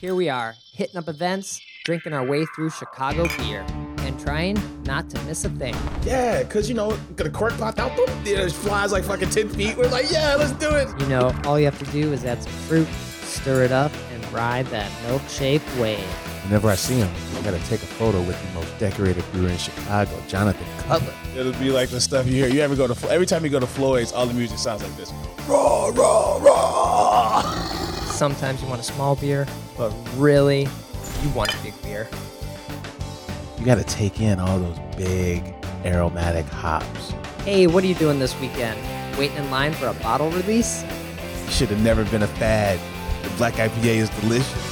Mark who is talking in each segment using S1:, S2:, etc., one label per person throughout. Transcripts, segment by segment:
S1: Here we are, hitting up events, drinking our way through Chicago beer, and trying not to miss a thing.
S2: Yeah, because, the cork popped out, boom, it flies like fucking 10 feet. We're like, yeah, let's do it.
S1: All you have to do is add some fruit, stir it up, and ride that milkshake wave.
S3: Whenever I see him, I gotta take a photo with the most decorated brewer in Chicago, Jonathan Cutler.
S2: It'll be like the stuff you hear. Every time you go to Floyd's, all the music sounds like this. Raw, raw, raw.
S1: Sometimes you want a small beer, but really, you want a big beer.
S3: You gotta take in all those big aromatic hops.
S1: Hey, what are you doing this weekend? Waiting in line for a bottle release?
S3: Should have never been a fad. The Black IPA is delicious.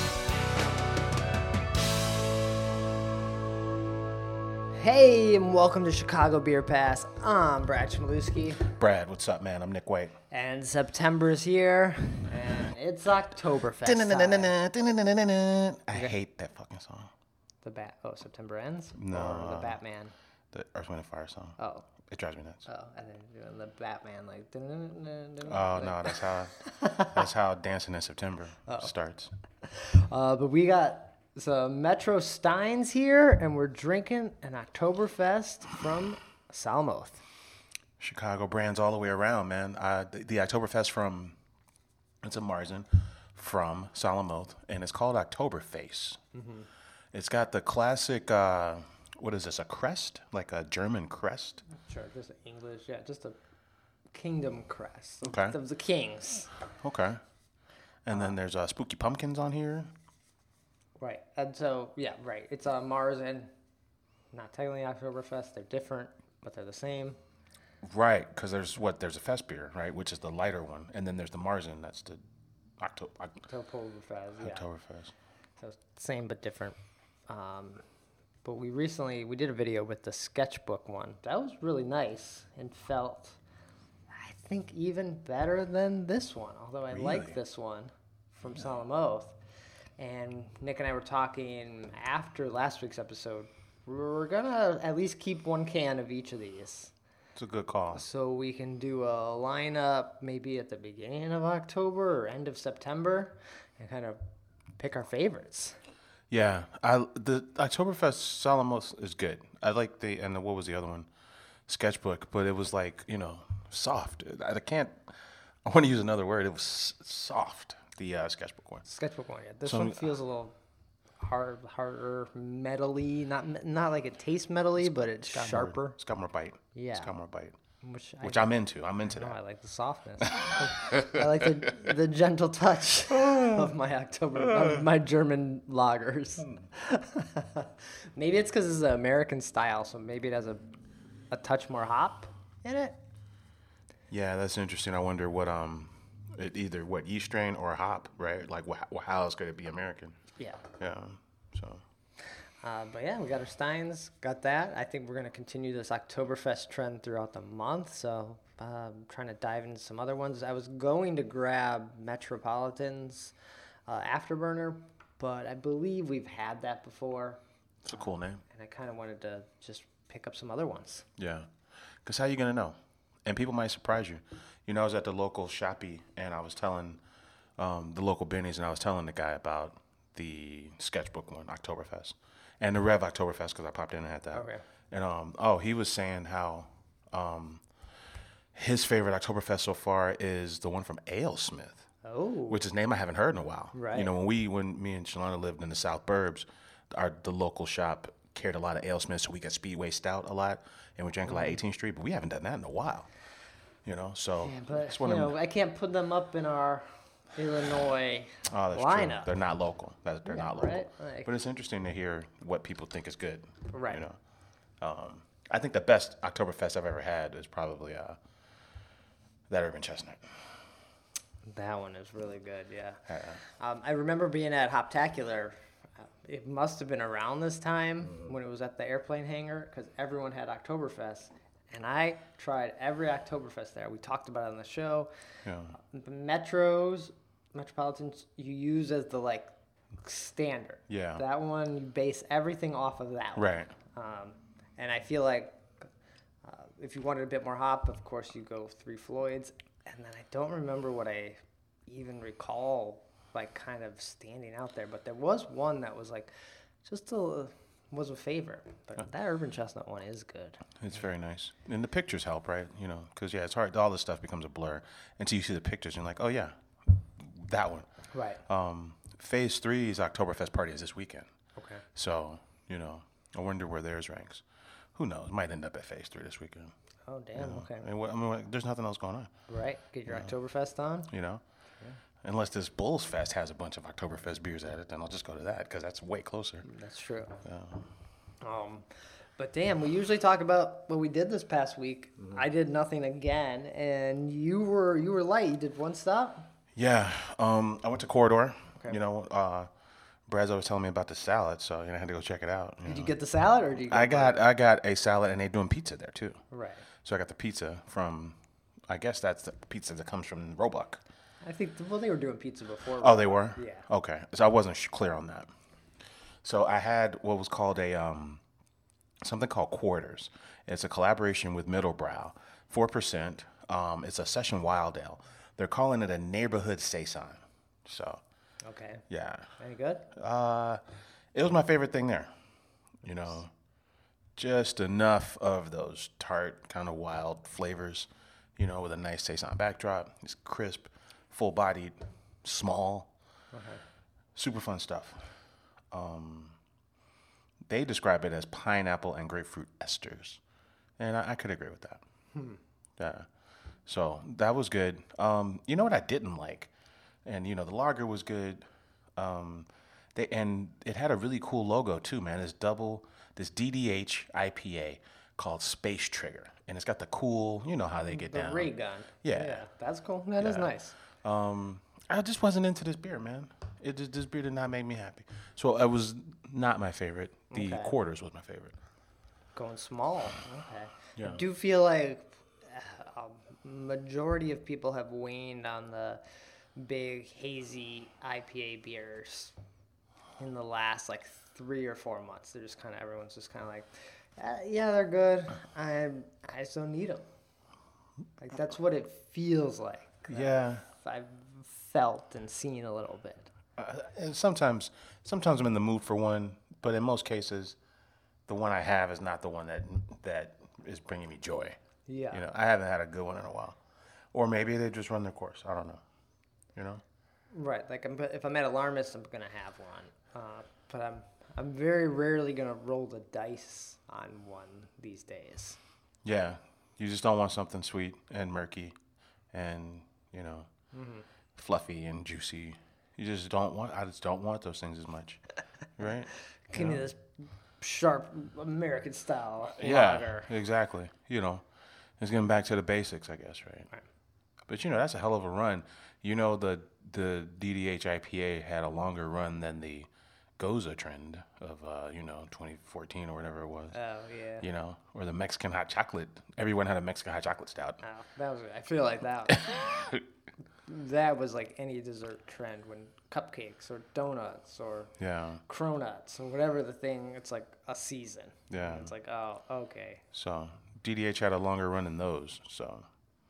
S1: Hey, and welcome to Chicago Beer Pass. I'm Brad Chmielewski.
S2: Brad, what's up, man? I'm Nick White.
S1: And September's here, and it's Oktoberfest time.
S3: I hate that fucking song.
S1: September Ends?
S3: No.
S1: Or the Batman?
S3: The Earth, Wind & Fire song.
S1: Oh.
S3: It drives me nuts.
S1: Oh, and then doing the Batman, like...
S3: Oh, no, that's how Dancing in September starts.
S1: But we got some Metro Steins here, and we're drinking an Oktoberfest from Salamoth.
S3: Chicago brands all the way around, man. The Oktoberfest it's a Marzen from Salamoth, and it's called Oktoberfest. Mm-hmm. It's got the classic, what is this, a crest? Like a German crest?
S1: Sure, just English, yeah, just a kingdom crest.
S3: Okay.
S1: Of the kings.
S3: Okay. And then there's spooky pumpkins on here. Right.
S1: And so, yeah, right. It's a Marzen, not technically Oktoberfest. They're different, but they're the same.
S3: Right, because there's a fest beer, right, which is the lighter one. And then there's the Marzen, that's the
S1: Oktoberfest, yeah.
S3: Oktoberfest.
S1: So same but different. But we did a video with the sketchbook one. That was really nice and felt, I think, even better than this one. Although I like this one from Salamoth. And Nick and I were talking after last week's episode. We're going to at least keep one can of each of these.
S3: It's a good call.
S1: So we can do a lineup maybe at the beginning of October or end of September and kind of pick our favorites.
S3: Yeah, the Oktoberfest Salamoth is good. I like what was the other one? Sketchbook, but it was like, soft. I want to use another word. It was soft, the Sketchbook one.
S1: Sketchbook one, yeah. This one feels a little harder, metally. Not like it tastes metally, but it's sharper.
S3: It's got more bite.
S1: Yeah.
S3: It's got more bite. Which
S1: I'm
S3: into. I'm into that.
S1: I like the softness. I like the gentle touch of my German lagers. Maybe it's because it's an American style, so maybe it has a touch more hop in it.
S3: Yeah, that's interesting. I wonder what either what yeast strain or hop, right? Like how else could it be American?
S1: Yeah.
S3: Yeah. So.
S1: But yeah, we got our Steins, got that. I think we're going to continue this Oktoberfest trend throughout the month, so trying to dive into some other ones. I was going to grab Metropolitan's Afterburner, but I believe we've had that before.
S3: It's a cool name.
S1: And I kind of wanted to just pick up some other ones.
S3: Yeah, because how you going to know? And people might surprise you. I was at the local Shoppy, and I was telling the local Benny's, and I was telling the guy about the Sketchbook one, Oktoberfest. And the Rev Oktoberfest, because I popped in and had that.
S1: Okay.
S3: And he was saying how his favorite Oktoberfest so far is the one from AleSmith.
S1: Oh.
S3: Which is a name I haven't heard in a while.
S1: Right.
S3: When me and Shalana lived in the South Burbs, the local shop carried a lot of AleSmith, so we got Speedway Stout a lot, and we drank a lot of 18th Street, but we haven't done that in a while. So.
S1: Yeah, but, I can't put them up in our Illinois lineup.
S3: True. They're not local. They're not local.
S1: Right?
S3: But it's interesting to hear what people think is good.
S1: Right.
S3: I think the best Oktoberfest I've ever had is probably that Urban Chestnut.
S1: That one is really good, yeah. I remember being at Hoptacular. It must have been around this time when it was at the airplane hangar because everyone had Oktoberfest. And I tried every Oktoberfest there. We talked about it on the show.
S3: Yeah.
S1: The Metropolitans, you use as the standard.
S3: Yeah.
S1: That one, you base everything off of that one.
S3: Right.
S1: And I feel like if you wanted a bit more hop, of course you go Three Floyds. And then I don't remember what I even recall like kind of standing out there, but there was one that was like just was a favorite. But that urban chestnut one is good.
S3: It's very nice. And the pictures help, right? You know, because, yeah, it's hard. All this stuff becomes a blur until you see the pictures and you're like, oh, yeah, that one.
S1: Right.
S3: Phase 3's Oktoberfest party is this weekend.
S1: Okay.
S3: So, you know, I wonder where theirs ranks. Who knows? Might end up at Phase 3 this weekend.
S1: Oh, damn. Okay.
S3: And there's nothing else going on.
S1: Right. Get your Oktoberfest on.
S3: You know? Yeah. Unless this Bulls Fest has a bunch of Oktoberfest beers at it, then I'll just go to that because that's way closer.
S1: That's true.
S3: Yeah.
S1: But damn, we usually talk about what we did this past week.
S3: Mm-hmm.
S1: I did nothing again, and you were light. You did one stop.
S3: Yeah. I went to Corridor.
S1: Okay.
S3: You know, Brad's always telling me about the salad, so I had to go check it out.
S1: Did you get the salad, or did you?
S3: I got a salad, and they're doing pizza there too.
S1: Right.
S3: So I got the pizza from, I guess that's the pizza that comes from Roebuck.
S1: I think they were doing pizza before.
S3: Oh, they were?
S1: Yeah.
S3: Okay. So I wasn't clear on that. So I had what was called a something called Quarters. It's a collaboration with Middlebrow, 4%. It's a Session Wild Ale. They're calling it a neighborhood saison. So
S1: Okay.
S3: yeah,
S1: Any good?
S3: it was my favorite thing there. You know, just enough of those tart kind of wild flavors. You know, with a nice saison backdrop. It's crisp, full-bodied, small, super fun stuff. They describe it as pineapple and grapefruit esters, and I could agree with that. Yeah, so that was good. You know what I didn't like, and you know the lager was good. And it had a really cool logo too, man. This DDH IPA called Space Trigger, and it's got the cool, you know how they get down.
S1: The ray gun.
S3: Yeah.
S1: That's cool. That is nice.
S3: I just wasn't into this beer, man. This beer did not make me happy. So it was not my favorite. The Quarters was my favorite.
S1: Going small. Okay.
S3: Yeah.
S1: I do feel like a majority of people have waned on the big hazy IPA beers in the last like 3 or 4 months. They're just everyone's just kind of like, yeah, they're good. I just don't need them. Like that's what it feels like.
S3: Yeah.
S1: I've felt and seen a little bit.
S3: And sometimes I'm in the mood for one, but in most cases, the one I have is not the one that is bringing me joy.
S1: Yeah.
S3: You know, I haven't had a good one in a while, or maybe they just run their course. I don't know. You know.
S1: Right. Like if I'm at Alarmist, I'm gonna have one. But I'm very rarely gonna roll the dice on one these days.
S3: Yeah. You just don't want something sweet and murky, and you know, fluffy and juicy. I just don't want those things as much, right?
S1: Give me this sharp American style
S3: Yeah,
S1: lager.
S3: exactly. You know, it's getting back to the basics, I guess, right? But you know, that's a hell of a run. You know, the DDH IPA had a longer run than the Goza trend of 2014 or whatever it was.
S1: Oh yeah.
S3: You know, or the Mexican hot chocolate. Everyone had a Mexican hot chocolate stout.
S1: Oh, I feel like that. That was like any dessert trend when cupcakes or donuts or cronuts or whatever the thing. It's like a season.
S3: Yeah.
S1: It's like, oh, okay.
S3: So DDH had a longer run than those. So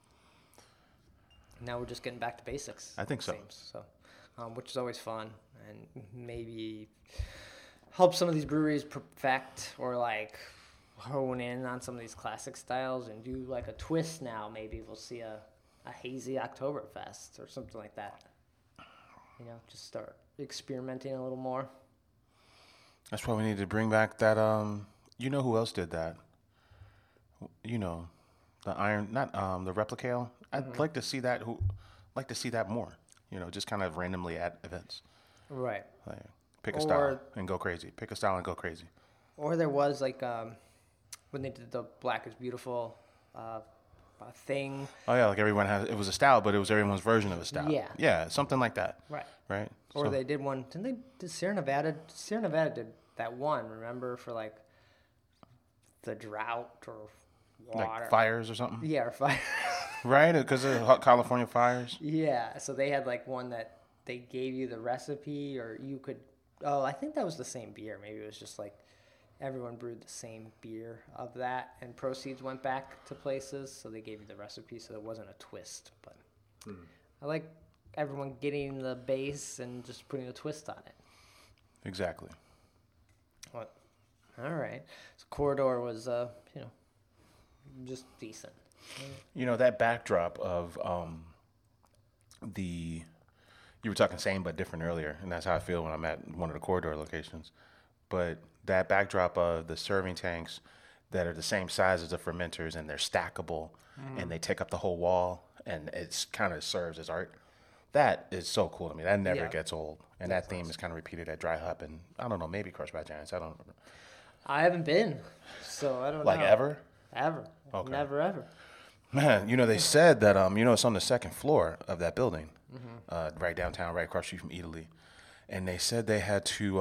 S1: now we're just getting back to basics.
S3: I think so.
S1: Seems. So, which is always fun and maybe help some of these breweries perfect or like hone in on some of these classic styles and do like a twist. Now maybe we'll see a hazy Oktoberfest or something like that. You know, just start experimenting a little more.
S3: that's why we need to bring back that. You know who else did that? You know, the the Replicale. I'd like to see that. Like to see that more. You know, just kind of randomly at events.
S1: Right.
S3: Like, pick a style and go crazy. Pick a style and go crazy.
S1: Or there was like when they did the Black is Beautiful thing.
S3: Oh yeah, like everyone has. It was a style, but it was everyone's version of a style.
S1: Yeah.
S3: Yeah, something like that.
S1: Right.
S3: Right.
S1: Or
S3: So-
S1: they did one. Didn't they? Did Sierra Nevada? Sierra Nevada did that one. Remember for like the drought or water.
S3: like fires or something.
S1: Yeah, or fire.
S3: Right, because of hot California fires.
S1: Yeah. So they had like one that they gave you the recipe, or you could. Oh, I think that was the same beer. Maybe it was just like everyone brewed the same beer of that, and proceeds went back to places. So they gave you the recipe, so there wasn't a twist. But everyone getting the base and just putting a twist on it.
S3: Exactly.
S1: What? All right. So Corridor was, just decent.
S3: You know, that backdrop of you were talking same but different earlier, and that's how I feel when I'm at one of the Corridor locations. But that backdrop of the serving tanks that are the same size as the fermenters, and they're stackable, and they take up the whole wall, and it's kind of serves as art. That is so cool to me. That never gets old. And that theme is kind of repeated at Dry Hop, and I don't know, maybe Crushed by Giants. I don't know.
S1: I haven't been, so I don't know.
S3: Like ever?
S1: Ever.
S3: Okay.
S1: Never, ever.
S3: Man, you know, they said that, it's on the second floor of that building, right downtown, right across the street from Italy. And they said they had to,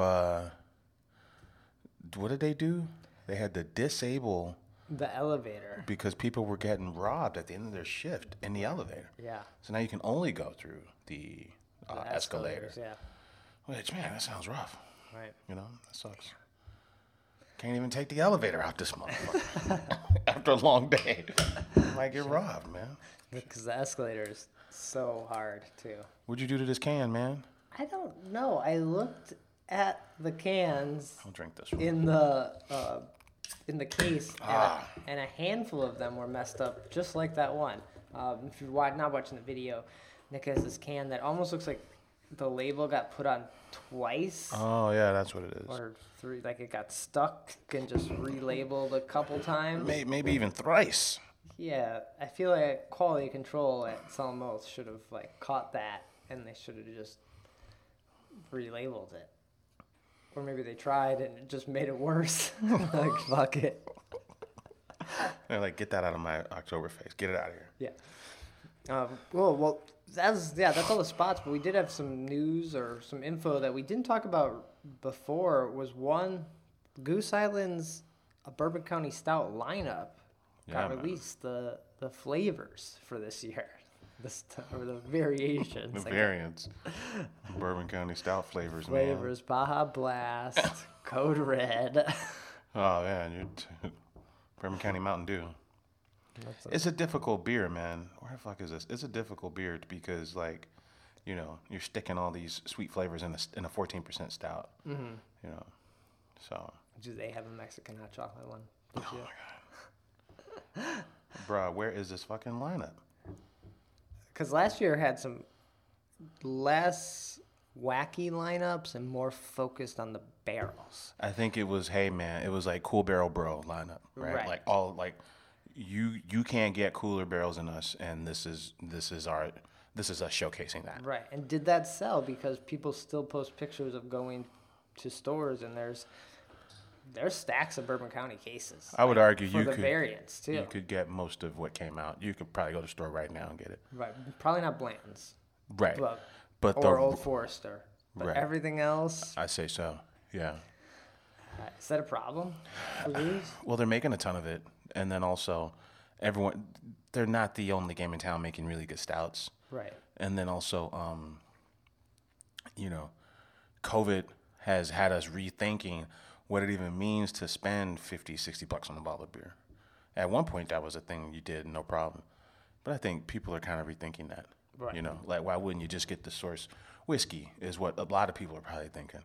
S3: what did they do? They had to disable
S1: The elevator.
S3: because people were getting robbed at the end of their shift in the elevator.
S1: Yeah.
S3: So now you can only go through the escalator.
S1: escalators, yeah.
S3: Which, man, that sounds rough.
S1: Right.
S3: You know, that sucks. Can't even take the elevator out this motherfucker after a long day. Might get robbed, man.
S1: Because the escalator is so hard, too.
S3: What'd you do to this can, man?
S1: I don't know. I looked at the cans
S3: I'll drink this.
S1: in the case, and a handful of them were messed up, just like that one. If you're not watching the video, Nick has this can that almost looks like the label got put on twice
S3: Oh, yeah, that's what it is.
S1: or three, like it got stuck and just relabeled a couple times.
S3: Maybe even thrice.
S1: Yeah, I feel like quality control at Salamoth should have like caught that, and they should have just relabeled it. Or maybe they tried and it just made it worse. Like, fuck it.
S3: They're like, get that out of my Oktoberfest. Get it out of here.
S1: Yeah. Well, that's all the spots. But we did have some news or some info that we didn't talk about before. Was one, Goose Island's Bourbon County Stout lineup got
S3: man.
S1: released. The flavors for this year, or the variations.
S3: The
S1: like
S3: variants. Bourbon County Stout flavors,
S1: flavors: Baja Blast, Code Red.
S3: man. Oh, man. Bourbon County Mountain Dew. It's a difficult beer, man. Where the fuck is this? It's a difficult beer because, like, you're sticking all these sweet flavors in a 14% stout. Mm-hmm. You know, so.
S1: Do they have a Mexican hot chocolate one?
S3: Oh my god, bruh, where is this fucking lineup?
S1: Because last year had some less wacky lineups and more focused on the barrels.
S3: I think it was, hey man, it was like Cool Barrel Bro lineup, right?
S1: Right.
S3: Like you can't get cooler barrels than us, and this is us showcasing that.
S1: Right. And did that sell? Because people still post pictures of going to stores and there's stacks of Bourbon County cases.
S3: I would argue
S1: for
S3: you
S1: the
S3: could
S1: variants too.
S3: You could get most of what came out. You could probably go to the store right now and get it.
S1: Right. Probably not Blanton's.
S3: Right. But
S1: or Old Forester. But
S3: Right.
S1: everything else,
S3: I say so. Yeah.
S1: is that a problem for these?
S3: Well, they're making a ton of it, and then also they're not the only game in town making really good stouts.
S1: Right.
S3: And then also, COVID has had us rethinking what it even means to spend $50-$60 on a bottle of beer. At one point, that was a thing you did, no problem. But I think people are kind of rethinking that.
S1: Right.
S3: Like, why wouldn't you just get the source whiskey is what a lot of people are probably thinking,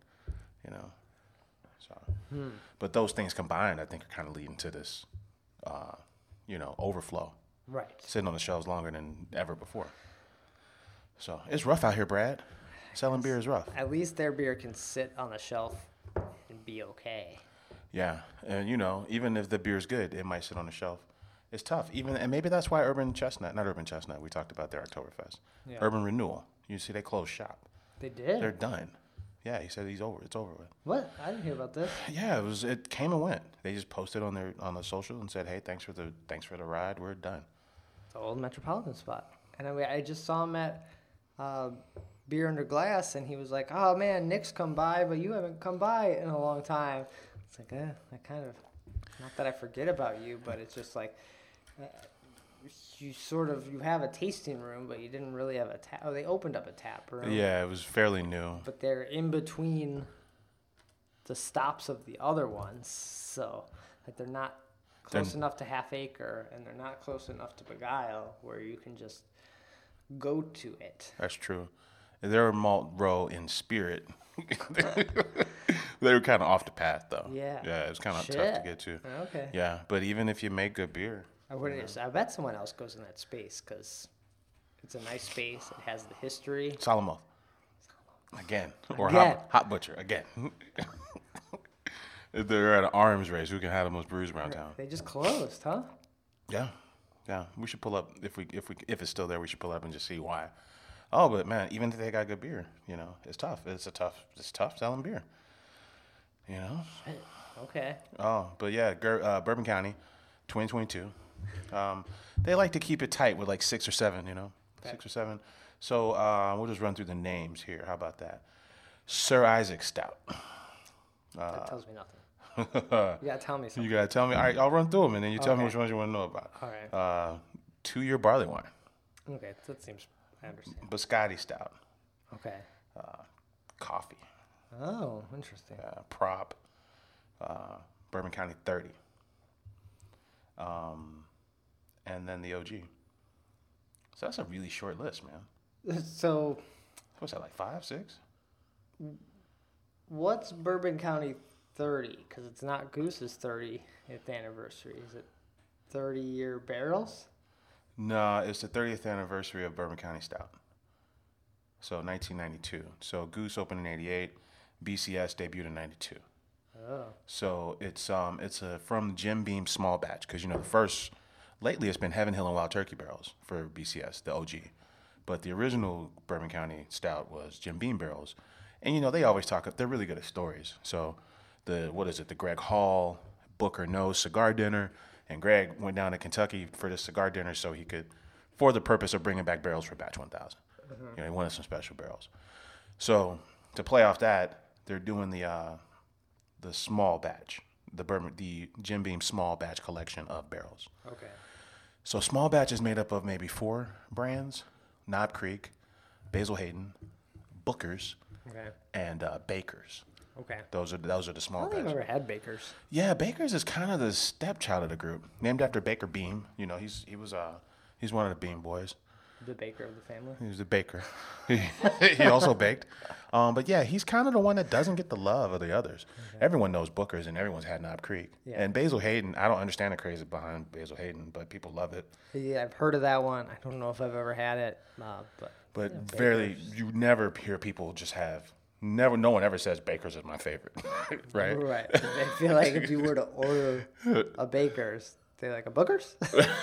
S3: So, But those things combined, I think, are kind of leading to this, overflow.
S1: Right.
S3: Sitting on the shelves longer than ever before. So it's rough out here, Brad. Selling beer is rough.
S1: At least their beer can sit on the shelf and be okay.
S3: Yeah, and even if the beer's good, it might sit on the shelf. It's tough. And maybe that's why not Urban Chestnut, we talked about their Oktoberfest.
S1: Yeah.
S3: Urban Renewal. You see, they closed shop.
S1: They did?
S3: They're done. Yeah, he said it's over with.
S1: What? I didn't hear about this.
S3: Yeah, it came and went. They just posted on the social and said, "Hey, thanks for the ride. We're done."
S1: It's an old Metropolitan spot. And I just saw him at Beer Under Glass, and he was like, "Oh man, Nick's come by, but you haven't come by in a long time." It's like, I kind of, not that I forget about you, but it's just like, you have a tasting room, but you didn't really have a tap. Oh, they opened up a tap room.
S3: Yeah, it was fairly new.
S1: But they're in between the stops of the other ones, so like they're not close enough to Half Acre, and they're not close enough to Beguile, where you can just go to it.
S3: That's true. They're a malt row in spirit. They were kind of off the path, though.
S1: Yeah.
S3: Yeah, it was kind of tough to get to.
S1: Okay.
S3: Yeah, but even if you make good beer,
S1: I bet someone else goes in that space because it's a nice space. It has the history.
S3: Solomon. Again. Or
S1: Again.
S3: Hot Butcher. Again. If they're at an arms race, who can have the most brews around town?
S1: They just closed, huh?
S3: Yeah. Yeah. We should pull up if it's still there, we should pull up and just see why. Oh, but man, even if they got good beer, it's tough. It's tough selling beer.
S1: Okay.
S3: Oh, but yeah, Bourbon County, 2022. They like to keep it tight with like 6 or 7,
S1: Okay.
S3: 6 or 7. So we'll just run through the names here. How about that? Sir Isaac Stout.
S1: That tells me nothing. You gotta tell me something.
S3: You gotta tell me. All right, I'll run through them, and then you tell me
S1: Okay.
S3: which ones you want to know about.
S1: All right.
S3: 2-year barley wine.
S1: Okay, that seems. I understand.
S3: Biscotti Stout.
S1: Okay.
S3: Coffee.
S1: Oh, interesting.
S3: Prop. Bourbon County 30. And then the OG. So that's a really short list, man.
S1: So,
S3: What's that, like 5, 6?
S1: what's Bourbon County 30? Because it's not Goose's 30th anniversary. Is it 30-year barrels?
S3: No, it's the 30th anniversary of Bourbon County Stout. So 1992. So Goose opened in 88. BCS debuted in 92.
S1: Oh.
S3: So it's from Jim Beam small batch because the first lately it's been Heaven Hill and Wild Turkey barrels for BCS, the OG, but the original Bourbon County Stout was Jim Beam barrels, and they always talk. They're really good at stories. So the Greg Hall Booker Nose cigar dinner, and Greg went down to Kentucky for this cigar dinner so he could, for the purpose of bringing back barrels for Batch 1000. He wanted some special barrels. So to play off that, they're doing the small batch, the Jim Beam small batch collection of barrels.
S1: Okay.
S3: So small batch is made up of maybe 4 brands: Knob Creek, Basil Hayden, Booker's,
S1: Okay.
S3: and Baker's.
S1: Okay.
S3: Those are the
S1: I
S3: small
S1: don't think I've
S3: batches.
S1: ever had Bakers.
S3: Yeah, Baker's is kind of the stepchild of the group, named after Baker Beam. He's one of the Beam boys.
S1: The baker of the family.
S3: He was a baker. He also baked. But yeah, he's kind of the one that doesn't get the love of the others. Okay. Everyone knows Booker's and everyone's had Knob Creek.
S1: Yeah.
S3: And Basil Hayden, I don't understand the craze behind Basil Hayden, but people love it.
S1: Yeah, I've heard of that one. I don't know if I've ever had it,
S3: But
S1: yeah,
S3: barely,
S1: Baker's.
S3: you never hear people just no one ever says Baker's is my favorite, right?
S1: Right. I feel like if you were to order a Baker's, they're like, a Booker's?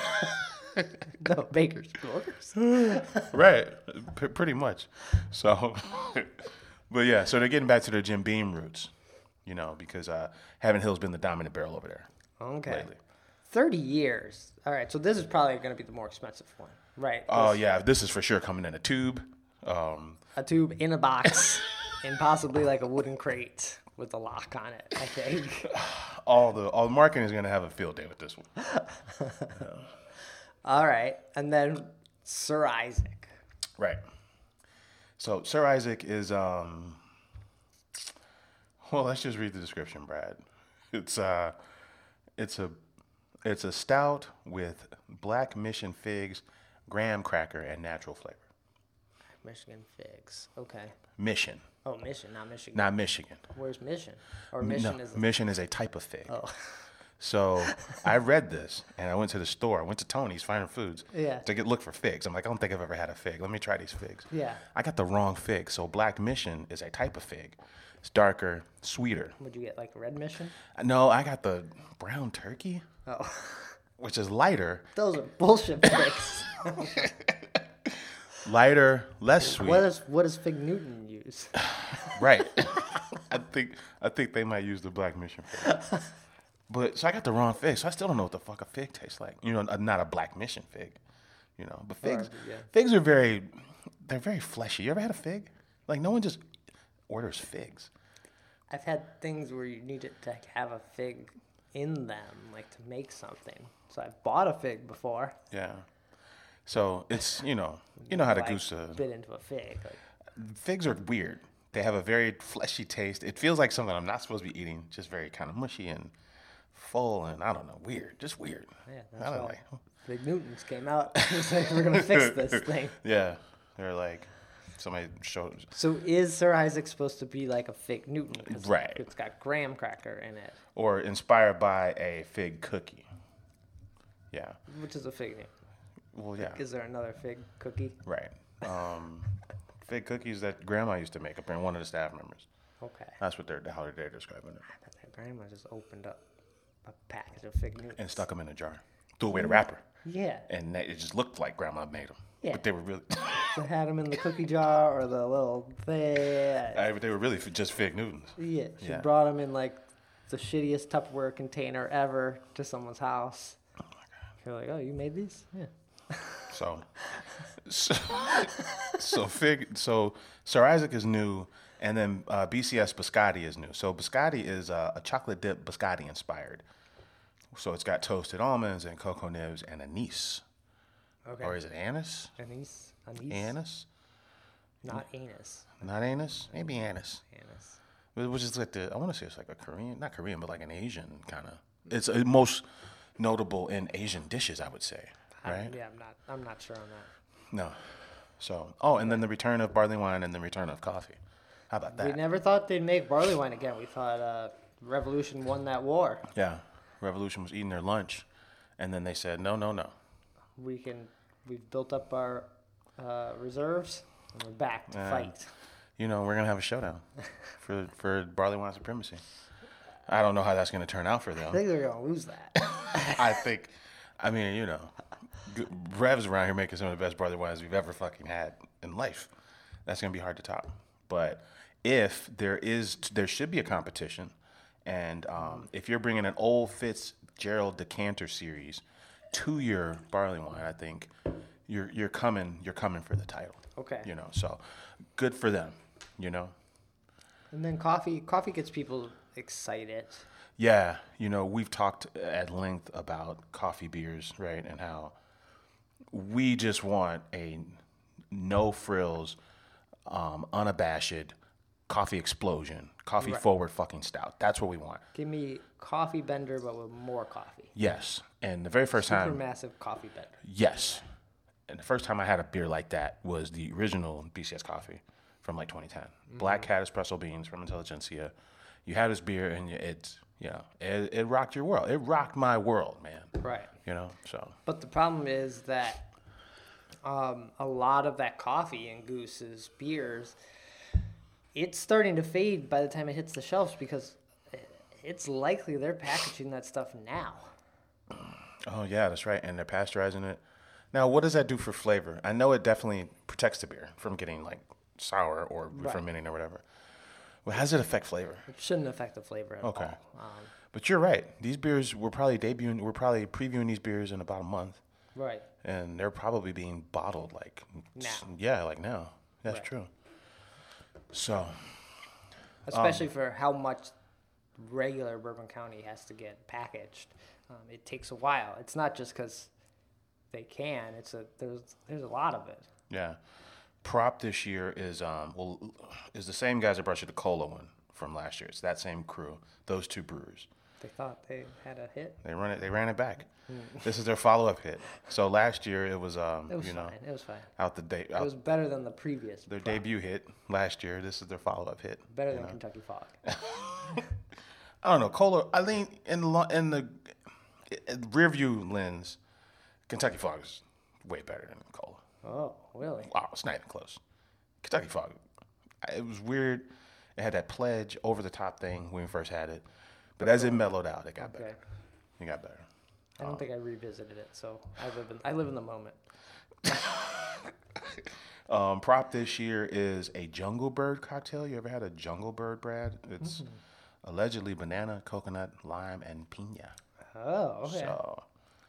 S1: No, Baker's. Booker's?
S3: Right, pretty much. So, but yeah, so they're getting back to their Jim Beam roots, because Heaven Hill's been the dominant barrel over there.
S1: Okay.
S3: Lately.
S1: 30 years. All right, so this is probably going to be the more expensive one, right?
S3: Oh yeah, this is for sure coming in a tube.
S1: A tube in a box and possibly like a wooden crate with a lock on it, I think.
S3: All the marketing is going to have a field day with this one.
S1: All right, and then Sir Isaac.
S3: Right. So Sir Isaac is well, let's just read the description, Brad. It's a stout with Black Mission figs, graham cracker, and natural flavor.
S1: Michigan figs. Okay.
S3: Mission,
S1: Oh, Mission, not Michigan.
S3: not Michigan.
S1: Where's Mission? Or Mission
S3: No,
S1: is...
S3: Mission is a type of fig.
S1: Oh.
S3: So I read this, and I went to the store. I went to Tony's Finer Foods
S1: Yeah.
S3: to look for figs. I'm like, I don't think I've ever had a fig. Let me try these figs.
S1: Yeah.
S3: I got the wrong fig. So Black Mission is a type of fig. It's darker, sweeter.
S1: Would you get like Red Mission?
S3: No, I got the brown turkey,
S1: Oh.
S3: which is lighter,
S1: Those are bullshit figs.
S3: lighter, less sweet.
S1: What does Fig Newton use?
S3: Right. I think they might use the Black Mission fig. But so I got the wrong fig, so I still don't know what the fuck a fig tastes like. Not a Black Mission fig. But figs,
S1: yeah.
S3: figs are they're very fleshy. You ever had a fig? Like no one just orders figs.
S1: I've had things where you need it to have a fig in them, like to make something. So I've bought a fig before.
S3: Yeah. So it's how to
S1: Like,
S3: goose.
S1: bit into a fig. Like,
S3: Figs are weird. They have a very fleshy taste. It feels like something I'm not supposed to be eating. Just very kind of mushy and full and I don't know, weird. Just weird.
S1: Yeah,
S3: I don't like.
S1: Fig Newtons came out. It's like, we're gonna fix this thing.
S3: Yeah, they're like somebody showed.
S1: So is Sir Isaac supposed to be like a Fig Newton? 'Cause
S3: Right.
S1: It's got graham cracker in it,
S3: Or inspired by a fig cookie. Yeah.
S1: which is a fig Newton.
S3: Well, yeah.
S1: Is there another fig cookie?
S3: Right. Fig cookies that Grandma used to make up in one of the staff members.
S1: Okay.
S3: That's what how they're describing it.
S1: I bet grandma just opened up a package of Fig Newtons.
S3: And stuck them in a jar. Threw away the wrapper.
S1: Yeah.
S3: And it just looked like Grandma made them.
S1: Yeah.
S3: But they were really,
S1: So had them in the cookie jar or the little thing.
S3: they were really just Fig Newtons.
S1: Yeah. She
S3: Yeah.
S1: brought them in like the shittiest Tupperware container ever to someone's house. You're like, oh, you made these? Yeah.
S3: So Sir Isaac is new, and then BCS Biscotti is new. So Biscotti is a chocolate dip Biscotti inspired. So it's got toasted almonds and cocoa nibs and anise.
S1: Okay.
S3: Or is it anise?
S1: Anise?
S3: Anise?
S1: Not anus.
S3: Not anise? Maybe anise.
S1: Anus.
S3: Which is like I want to say it's like a Korean, not Korean, but like an Asian kind of. It's most notable in Asian dishes, I would say. Right?
S1: Yeah, I'm not sure on that.
S3: No. So, and then the return of barley wine and the return of coffee. How about that?
S1: We never thought they'd make barley wine again. We thought Revolution won that war.
S3: Yeah. Revolution was eating their lunch, and then they said, no.
S1: We've built up our reserves, and we're back to fight.
S3: We're going to have a showdown for barley wine supremacy. I don't know how that's going to turn out for
S1: I
S3: them.
S1: think they're going to lose that.
S3: Rev's around here making some of the best barley wines we've ever fucking had in life. That's going to be hard to top. But if there should be a competition. And if you're bringing an old Fitzgerald decanter series to your barley wine, I think you're coming for the title.
S1: Okay.
S3: So good for them.
S1: And then coffee gets people excited.
S3: Yeah, we've talked at length about coffee beers, right? And how we just want a no frills, unabashed coffee explosion, coffee forward fucking stout. That's what we want.
S1: Give me coffee bender, but with more coffee.
S3: Yes. And the very first time.
S1: Supermassive coffee bender.
S3: Yes. And the first time I had a beer like that was the original BCS coffee from like 2010. Black Cat espresso beans from Intelligentsia. You had this beer and it rocked your world. It rocked my world, man.
S1: Right.
S3: So.
S1: But the problem is that a lot of that coffee in Goose's beers, it's starting to fade by the time it hits the shelves because it's likely they're packaging that stuff now.
S3: Oh, yeah, that's right. And they're pasteurizing it. Now, what does that do for flavor? I know it definitely protects the beer from getting like sour or fermenting or whatever. Well, how does it affect flavor?
S1: It shouldn't affect the flavor at all.
S3: But you're right. These beers, we're probably previewing these beers in about a month.
S1: Right.
S3: And they're probably being bottled like
S1: now.
S3: Yeah, like now. That's true. So.
S1: Especially for how much regular Bourbon County has to get packaged. It takes a while. It's not just because they can. There's a lot of it.
S3: Yeah. Prop this year is the same guys that brought you the cola one from last year. It's that same crew, those two brewers.
S1: They thought they had a hit.
S3: They ran it back. This is their follow-up hit. So last year it was
S1: It was fine. It was fine.
S3: It
S1: was better than the previous.
S3: Their debut hit last year. This is their follow-up hit.
S1: Better than Kentucky Fog.
S3: I don't know. Cola, I think in the rear view lens, Kentucky Fog is way better than Cola.
S1: Oh, really?
S3: Wow, it's not even close. Kentucky Fog, it was weird. It had that pledge over the top thing when we first had it. But as it mellowed out, it got better. It got better.
S1: I don't think I revisited it, so I live in the moment.
S3: Prop this year is a Jungle Bird cocktail. You ever had a Jungle Bird, Brad? It's allegedly banana, coconut, lime, and piña.
S1: Oh, okay.
S3: So,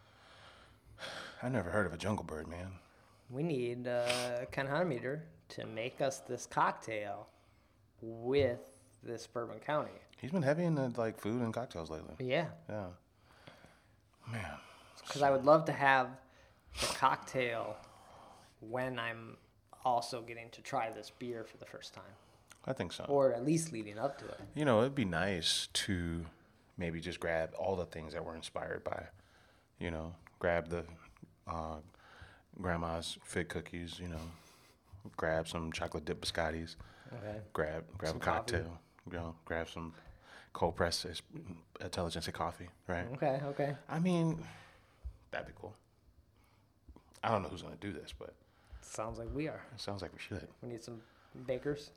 S3: I never heard of a Jungle Bird, man.
S1: We need Ken Honeymeter to make us this cocktail with this Bourbon County.
S3: He's been heavy into like food and cocktails lately.
S1: Yeah.
S3: Yeah. Man.
S1: Because I would love to have the cocktail when I'm also getting to try this beer for the first time.
S3: I think so.
S1: Or at least leading up to it.
S3: It'd be nice to maybe just grab all the things that we're inspired by. Grab the grandma's fig cookies, grab some chocolate dip biscottis,
S1: Okay.
S3: grab
S1: Some
S3: a
S1: coffee.
S3: cocktail, grab some cold press intelligence coffee, right?
S1: Okay.
S3: I mean, that'd be cool. I don't know who's gonna do this, but
S1: Sounds like we are.
S3: it sounds like we should.
S1: We need some bakers.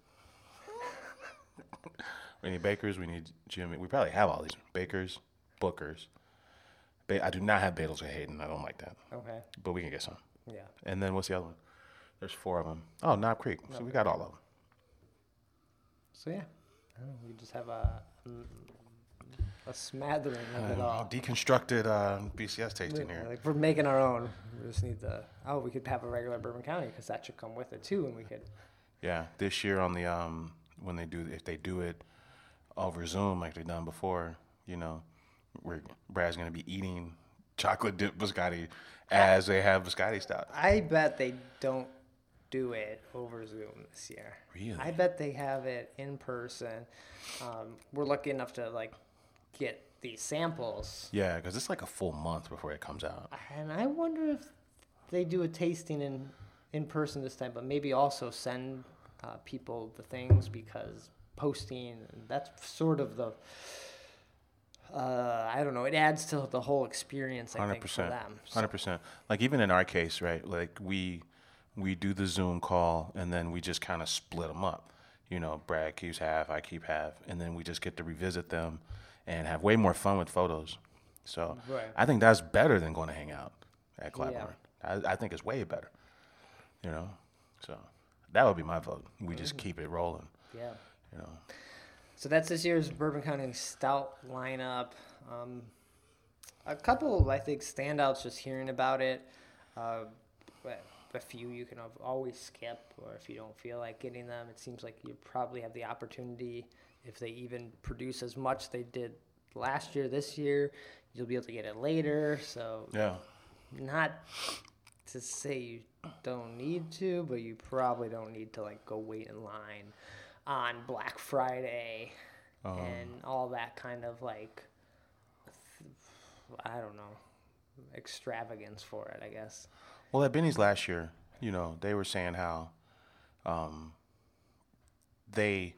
S3: We need bakers. We need Jimmy. We probably have all these bakers, bookers. I do not have Badals or Hayden. I don't like that,
S1: Okay.
S3: but we can get some.
S1: Yeah.
S3: And then what's the other one? There's 4 of them. Oh, Knob Creek. So we got all of them.
S1: So yeah, I don't know, we just have a smattering of it all.
S3: Deconstructed BCS tasting here.
S1: Like we're making our own. We just need the. Oh, we could have a regular Bourbon County because that should come with it too, and we could.
S3: Yeah, this year on the when they do, if they do it over Zoom like they've done before, Brad's gonna be eating chocolate dip biscotti as they have biscotti stout.
S1: I bet they don't do it over Zoom this year.
S3: Really?
S1: I bet they have it in person. We're lucky enough to get these samples,
S3: Yeah, because it's like a full month before it comes out.
S1: and I wonder if they do a tasting in person this time, but maybe also send people the things because posting, that's sort of the. I don't know. It adds to the whole experience. I think for them.
S3: 100%. Like even in our case, right? Like we do the Zoom call and then we just kind of split them up. Brad keeps half, I keep half, and then we just get to revisit them and have way more fun with photos. So
S1: Right.
S3: I think that's better than going to hang out at Clapboard. I think it's way better. So that would be my vote. We just keep it rolling.
S1: Yeah.
S3: You know.
S1: So that's this year's Bourbon County Stout lineup. A couple, I think, standouts just hearing about it. But a few you can always skip, or if you don't feel like getting them, it seems like you probably have the opportunity, if they even produce as much they did last year, this year, you'll be able to get it later. So
S3: Yeah.
S1: not to say you don't need to, but you probably don't need to go wait in line on Black Friday and all that kind of I don't know, extravagance for it, I guess.
S3: Well, at Benny's last year, they were saying how they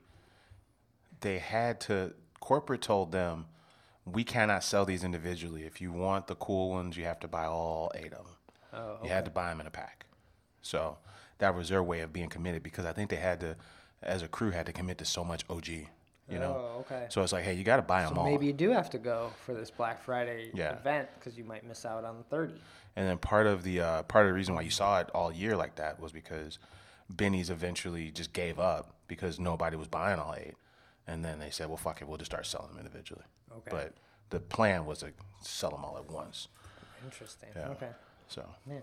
S3: had to, corporate told them, we cannot sell these individually. If you want the cool ones, you have to buy all 8 of them.
S1: Oh, okay.
S3: You had to buy them in a pack. So that was their way of being committed, because I think they had to, as a crew, had to commit to so much OG,
S1: Oh, okay.
S3: So it's like, hey, you got to buy them
S1: So
S3: all.
S1: maybe you do have to go for this Black Friday
S3: Yeah.
S1: event because you might miss out on the 30.
S3: And then part of the reason why you saw it all year like that was because Benny's eventually just gave up because nobody was buying all 8, and then they said, "Well, fuck it, we'll just start selling them individually."
S1: Okay.
S3: But the plan was to sell them all at once.
S1: Interesting.
S3: Yeah.
S1: Okay.
S3: So
S1: Man.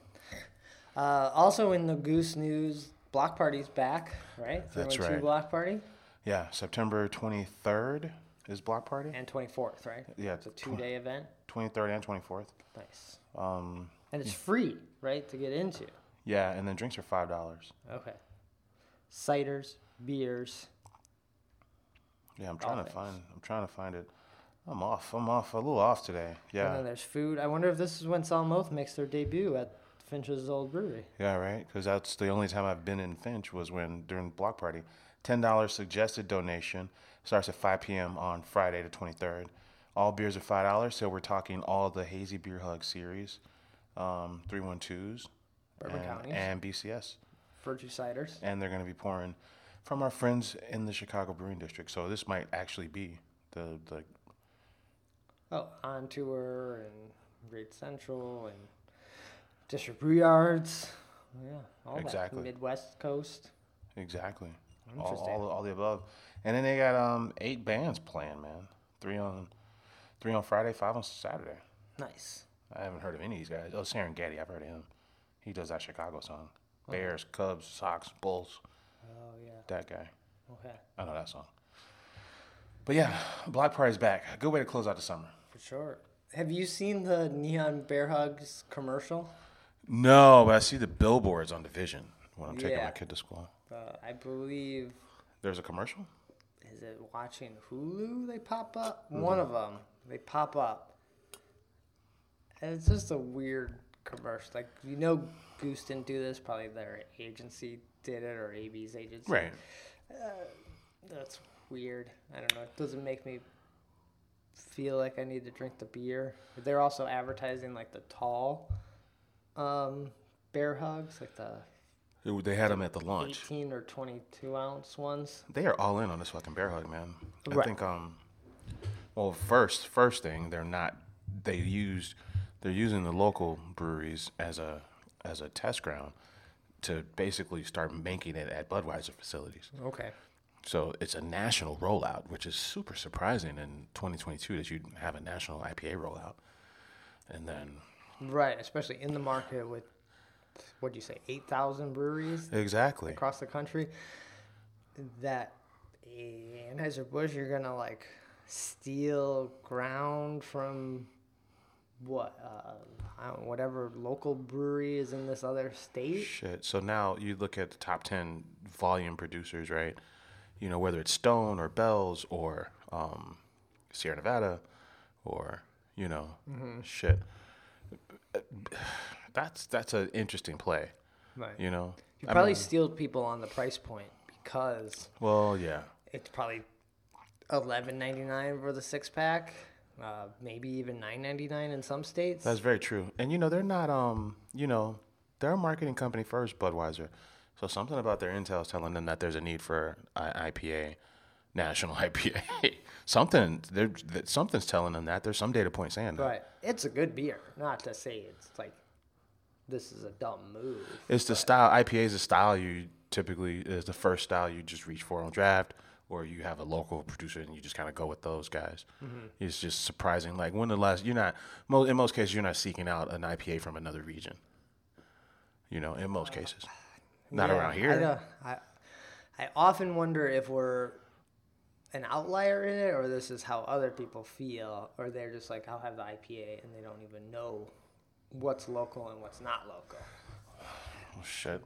S1: Also in the Goose news, Block Party's back, right?
S3: That's
S1: 312
S3: right.
S1: Block Party
S3: yeah, September 23rd is Block Party.
S1: and 24th, right?
S3: Yeah,
S1: It's a 2-day event.
S3: 23rd and 24th.
S1: Nice. And it's free, right, to get into.
S3: Yeah, and then drinks are $5.
S1: Okay. Ciders, beers.
S3: Yeah, I'm
S1: All
S3: trying to find it. I'm off a little off today.
S1: And
S3: Yeah.
S1: then there's food. I wonder if this is when Salamoth makes their debut at Finch's Old Brewery.
S3: Yeah, right. Because that's the only time I've been in Finch was during Block Party. $10 suggested donation. Starts at 5 p.m. on Friday the 23rd. All beers are $5, so we're talking all the Hazy Beer Hug series, 312s,
S1: Bourbon Counties.
S3: and BCS.
S1: Virtue Ciders.
S3: And they're going to be pouring from our friends in the Chicago Brewing District. So this might actually be the
S1: Oh, On Tour and Great Central and District Brew Yards. Yeah, all
S3: Exactly.
S1: that. Midwest Coast.
S3: exactly
S1: Interesting.
S3: all the above. And then they got 8 bands playing, man. 3 on Friday, 5 on Saturday.
S1: Nice.
S3: I haven't heard of any of these guys. Oh, Serengeti, I've heard of him. He does that Chicago song. Bears, Cubs, Sox, Bulls.
S1: Oh, yeah.
S3: That guy.
S1: Okay.
S3: I know that song. But yeah, Block Party's back. A good way to close out the summer.
S1: For sure. Have you seen the Neon Bear Hugs commercial?
S3: No, but I see the billboards on Division when I'm taking
S1: Yeah.
S3: my kid to school.
S1: I believe,
S3: There's a commercial?
S1: is it watching Hulu they pop up? One of them. They pop up. And it's just a weird commercial. Like, Goose didn't do this. Probably their agency did it, or AB's agency.
S3: Right.
S1: That's weird. I don't know. It doesn't make me feel like I need to drink the beer. They're also advertising like the tall bear hugs, like the
S3: They had them at the launch.
S1: 18 or 22 ounce ones.
S3: They are all in on this fucking bear hug, man. I
S1: Right.
S3: think well, first thing, they're using the local breweries as a test ground to basically start making it at Budweiser facilities.
S1: Okay.
S3: So it's a national rollout, which is super surprising in 2022 that you have a national IPA rollout. And then
S1: Right, especially in the market with, what'd you say, 8,000 breweries
S3: exactly.
S1: across the country. That Anheuser-Busch, you're going to like steal ground from whatever local brewery is in this other state.
S3: Shit. So now you look at the top 10 volume producers, right? Whether it's Stone or Bell's or Sierra Nevada or, shit. That's an interesting play,
S1: Right.
S3: You
S1: probably steal people on the price point because
S3: Well, yeah.
S1: it's probably $11.99 for the 6-pack, maybe even $9.99 in some states.
S3: That's very true. And, they're not, they're a marketing company first, Budweiser. So something about their intel is telling them that there's a need for IPA, national IPA. Something's telling them that. There's some data point saying that.
S1: Right. It's a good beer. Not to say it's like this is a dumb move.
S3: It's the style. IPA is the style is the first style you just reach for on draft, or you have a local producer and you just kind of go with those guys. Mm-hmm. It's just surprising. Like in most cases, you're not seeking out an IPA from another region. In most cases. Not around here.
S1: I often wonder if we're an outlier in it, or this is how other people feel, or they're just like, I'll have the IPA, and they don't even know what's local and what's not local.
S3: Oh, shit.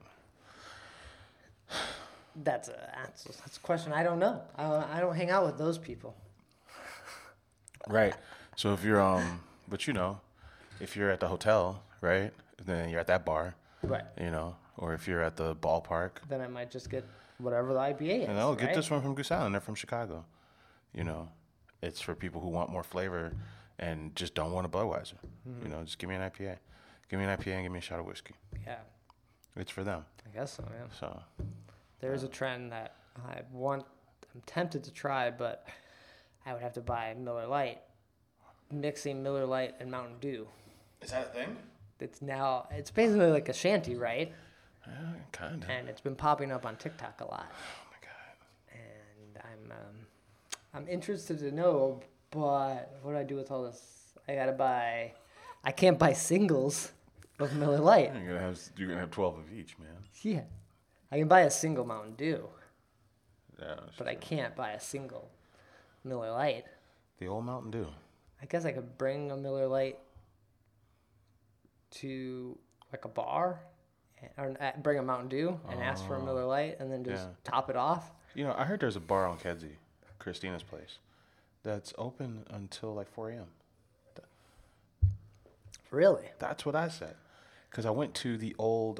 S1: That's a question I don't know. I don't hang out with those people.
S3: Right. So if you're if you're at the hotel, right, then you're at that bar,
S1: right,
S3: or if you're at the ballpark,
S1: then I might just get whatever the IPA is.
S3: Get this one from Goose Island. They're from Chicago. It's for people who want more flavor and just don't want a Budweiser. Mm-hmm. Just give me an IPA. Give me an IPA and give me a shot of whiskey.
S1: Yeah.
S3: It's for them.
S1: I guess so, yeah.
S3: So
S1: there's a trend that I'm tempted to try, but I would have to buy Miller Lite. Mixing Miller Lite and Mountain Dew.
S3: Is that a thing?
S1: It's basically like a shanty, right?
S3: Kind of.
S1: And it's been popping up on TikTok a lot.
S3: Oh my god.
S1: And I'm interested to know, but what do I do with all this? I can't buy singles of Miller Lite.
S3: You're gonna have 12 of each, man.
S1: Yeah. I can buy a single Mountain Dew.
S3: Yeah.
S1: But I can't buy a single Miller Lite.
S3: The old Mountain Dew.
S1: I guess I could bring a Miller Lite to like a bar, or bring a Mountain Dew and ask for a Miller Lite, and then just top it off.
S3: I heard there's a bar on Kedzie, Christina's place, that's open until like 4 a.m.
S1: Really?
S3: That's what I said. Because I went to the old,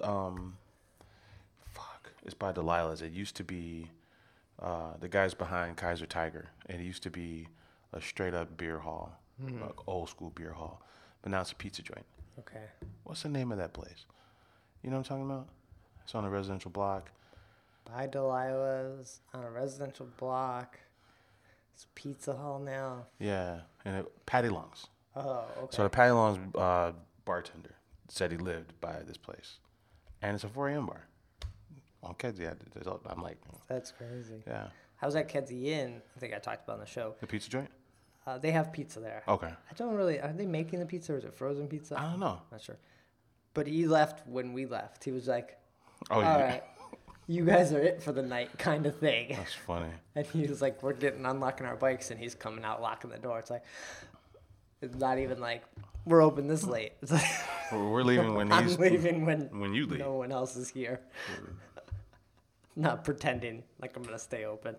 S3: it's by Delilah's. It used to be, the guys behind Kaiser Tiger. It used to be a straight up beer hall, like old school beer hall. But now it's a pizza joint.
S1: Okay.
S3: What's the name of that place? You know what I'm talking about? It's on a residential block.
S1: By Delilah's, on a residential block. It's a pizza hall now.
S3: Yeah, and Patty Long's.
S1: Oh, okay.
S3: So the Patty Long's bartender said he lived by this place. And it's a 4 a.m. bar. On Kedzie, I'm like...
S1: That's crazy.
S3: Yeah.
S1: I was at Kedzie Inn. I think I talked about on the show.
S3: The pizza joint?
S1: They have pizza there.
S3: Okay.
S1: I don't really... Are they making the pizza or is it frozen pizza?
S3: I don't know.
S1: Not sure. But he left when we left. He was like,
S3: all
S1: right, you guys are it for the night kind of thing.
S3: That's funny.
S1: And he was like, we're unlocking our bikes, and he's coming out, locking the door. It's like... It's not even like we're open this late. It's like
S3: we're leaving when
S1: I'm leaving when
S3: you leave.
S1: No one else is here. Not pretending like I'm gonna stay open.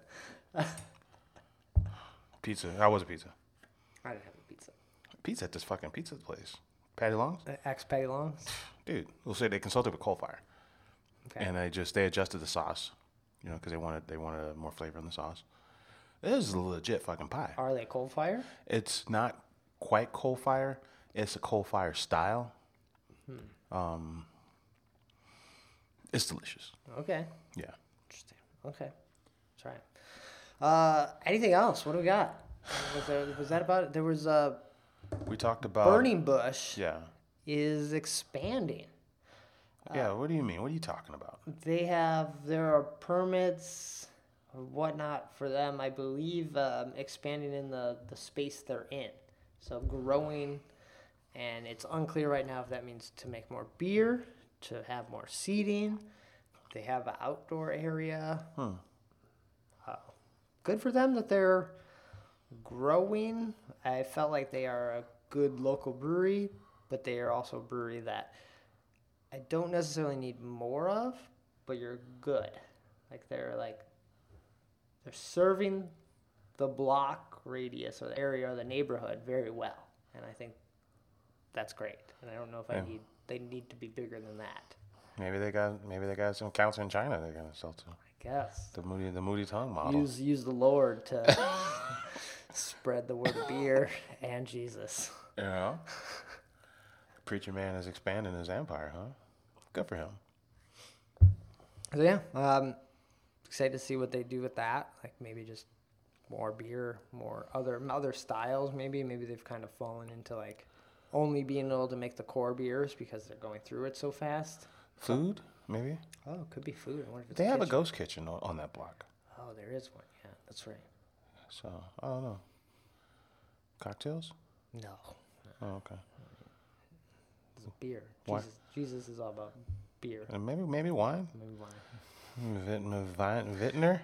S3: Pizza. How was the pizza?
S1: I didn't have a pizza.
S3: Pizza at this fucking pizza place. Patty Longs?
S1: Ex Patty Longs?
S3: Dude, we'll say they consulted with Coal Fire.
S1: Okay.
S3: And they adjusted the sauce, because they wanted more flavor in the sauce. This is a legit fucking pie.
S1: Are they coal fire?
S3: It's not quite Coal Fire. It's a Coal Fire style. It's delicious.
S1: Okay.
S3: Yeah.
S1: Interesting. Okay. That's right. Anything else? What do we got? Was that about it? There was
S3: We talked about
S1: Burning Bush
S3: Yeah.
S1: is expanding.
S3: Yeah. What do you mean? What are you talking about?
S1: There are permits or whatnot for them, I believe, expanding in the space they're in. So growing, and it's unclear right now if that means to make more beer, to have more seating. They have an outdoor area. Good for them that they're growing. I felt like they are a good local brewery, but they are also a brewery that I don't necessarily need more of, but you're good. They're serving the block radius or the area or the neighborhood very well, and I think that's great. And I don't know if they need to be bigger than that.
S3: Maybe they got some accounts in China they're gonna sell to.
S1: I guess
S3: The Moody Tongue model.
S1: use the Lord to spread the word of beer and Jesus.
S3: Yeah. Preacher man is expanding his empire, huh? Good for him.
S1: So yeah, excited to see what they do with that. Maybe just more beer, more other styles. Maybe they've kind of fallen into only being able to make the core beers because they're going through it so fast.
S3: Food, maybe.
S1: Oh, it could be food. I wonder if it's
S3: They have a
S1: kitchen.
S3: ghost kitchen on that block.
S1: Oh, there is one. Yeah, that's right.
S3: So I don't know. Cocktails?
S1: No,
S3: Oh, okay.
S1: it's beer.
S3: Why?
S1: Jesus is all about beer.
S3: And maybe wine.
S1: Maybe wine.
S3: Vintner.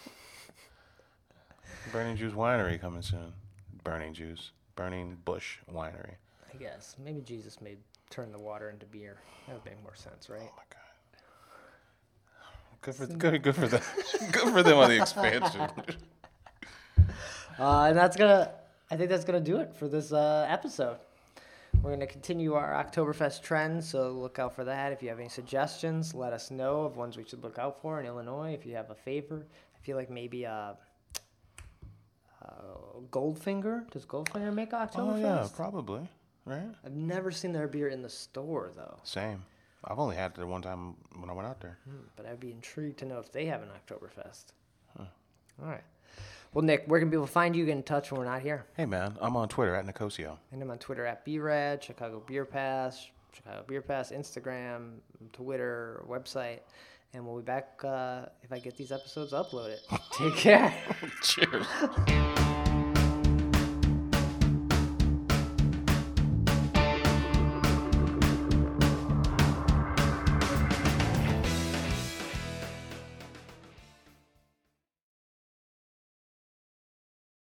S3: Burning Juice Winery coming soon. Burning Bush Winery.
S1: I guess maybe Jesus may turn the water into beer. That would make more sense, right?
S3: Oh my god. Good for them. Good for them on the expansion.
S1: And I think that's gonna do it for this episode. We're gonna continue our Oktoberfest trends, so look out for that. If you have any suggestions, let us know of ones we should look out for in Illinois. If you have a favor, I feel like maybe Goldfinger. Does Goldfinger make Oktoberfest?
S3: Oh yeah, probably. Right.
S1: I've never seen their beer in the store though.
S3: Same. I've only had it one time when I went out there.
S1: But I'd be intrigued to know if they have an Oktoberfest. All right. Well, Nick, where can people find you? Get in touch when we're not here.
S3: Hey man, I'm on Twitter @Nicosio.
S1: And I'm on Twitter @BRAD, Chicago Beer Pass, Instagram, Twitter, website. And we'll be back if I get these episodes uploaded. Take care.
S3: Cheers.